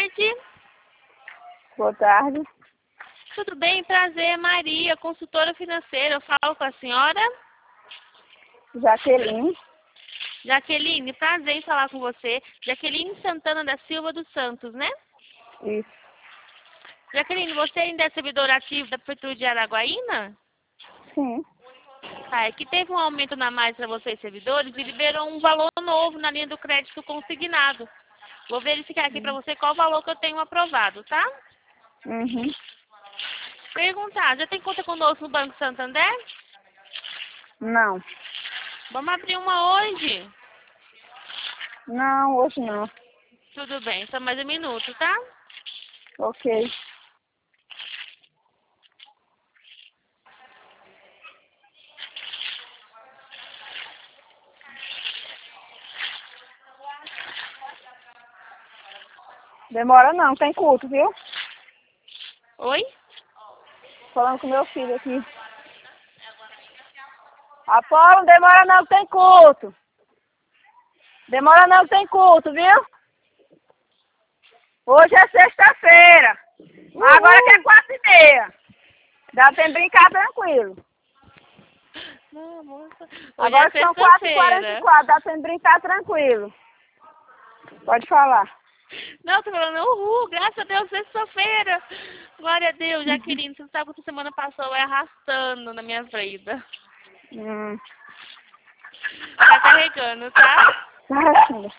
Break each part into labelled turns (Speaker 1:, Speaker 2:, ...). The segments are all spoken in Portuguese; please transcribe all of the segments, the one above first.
Speaker 1: tarde.
Speaker 2: Boa tarde.
Speaker 1: Tudo bem? Prazer, Maria, consultora financeira. Eu falo com a senhora?
Speaker 2: Jaqueline.
Speaker 1: Jaqueline, prazer em falar com você. Jaqueline Santana da Silva dos Santos, né?
Speaker 2: Isso.
Speaker 1: Jaqueline, você ainda é servidora ativa da Prefeitura de Araguaína?
Speaker 2: Sim.
Speaker 1: Ah, é que teve um aumento na mais para vocês, servidores, e liberou um valor novo na linha do crédito consignado. Vou verificar aqui para você qual valor que eu tenho aprovado, tá?
Speaker 2: Uhum.
Speaker 1: Perguntar, já tem conta conosco no Banco Santander?
Speaker 2: Não.
Speaker 1: Vamos abrir uma hoje?
Speaker 2: Não, hoje não.
Speaker 1: Tudo bem, só mais um minuto, tá?
Speaker 2: Ok. Demora não, tem culto, viu?
Speaker 1: Oi?
Speaker 2: Falando com meu filho aqui. Apolo, demora não, tem culto. Demora não, tem culto, viu? Hoje é sexta-feira. Agora que é 4h30. Dá pra brincar tranquilo.
Speaker 1: Não, moça. Hoje
Speaker 2: Agora
Speaker 1: é
Speaker 2: são
Speaker 1: sexta-feira.
Speaker 2: 4h44, dá pra brincar tranquilo. Pode falar.
Speaker 1: Não, tô falando, uhul, graças a Deus, sexta-feira. Glória a Deus, Jaqueline, você sabe que a semana passou vai arrastando na minha vida. Tá carregando, tá?
Speaker 2: Tá, filha.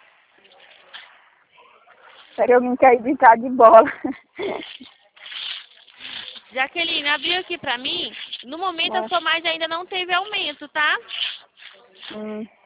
Speaker 2: Espera eu vim cair brincar de bola.
Speaker 1: Jaqueline, abriu aqui pra mim. No momento a sua margem ainda não teve aumento, tá?